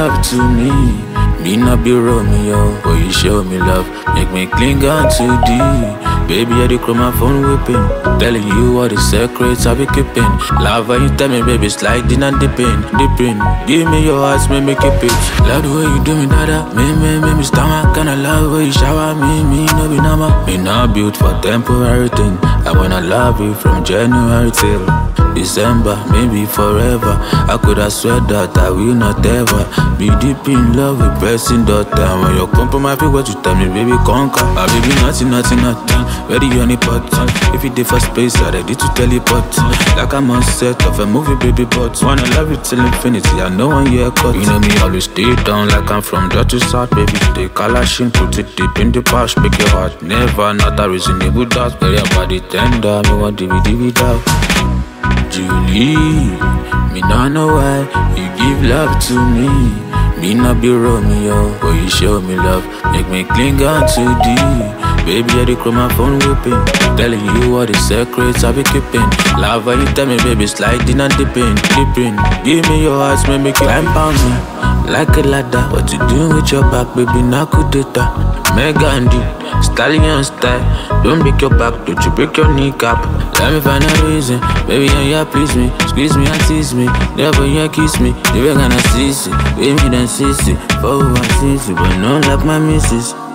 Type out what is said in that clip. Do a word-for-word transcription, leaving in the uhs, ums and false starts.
love to me. Me not be Romeo, but you show me love. Make me cling on too deep. Baby, I dey call my phone whipping, telling you all the secrets I be keeping. Love when you tell me, baby, sliding and dipping, dipping. Give me your heart, make me keep it. Love the way you do me, dada. Me, me, me, me stomach. Kinda love when you shower me, me, no be normal. Me not built for temporary thing. I wanna love you from January till December, maybe forever. I could have swear that I will not ever be deep in love with pressing daughter. When you come from my feet, what you tell me, baby, conquer. My baby, nothing, nothing, nothing. Ready on the pot. If you did for space, I ready to teleport. Like I'm on set of a movie, baby, but wanna love you till infinity. I know one year cut. You know me, always stay down like I'm from Dutch to South, baby. Stay Kalashin, put it deep in the pouch, break your heart. Never, not a reasonable doubt. But your body tender, me want D V D without. Julie, me not know why you give love to me. Me not be Romeo, but you show me love. Make me cling on too deep. Baby, I dey call my phone whipping, telling you all the secrets I be keeping. Love when you tell me, baby, sliding and dipping, dipping. Give me your heart, make me climb on me like a ladder. What you doing with your back, baby? Not good data. Megandi, stallion style. Don't break your back, don't you break your kneecap. Let me find a reason, baby, and yeah, please me. Squeeze me and tease me, never yeah, kiss me. Never gonna see it, baby, then see it. For one see it, but not like my missus.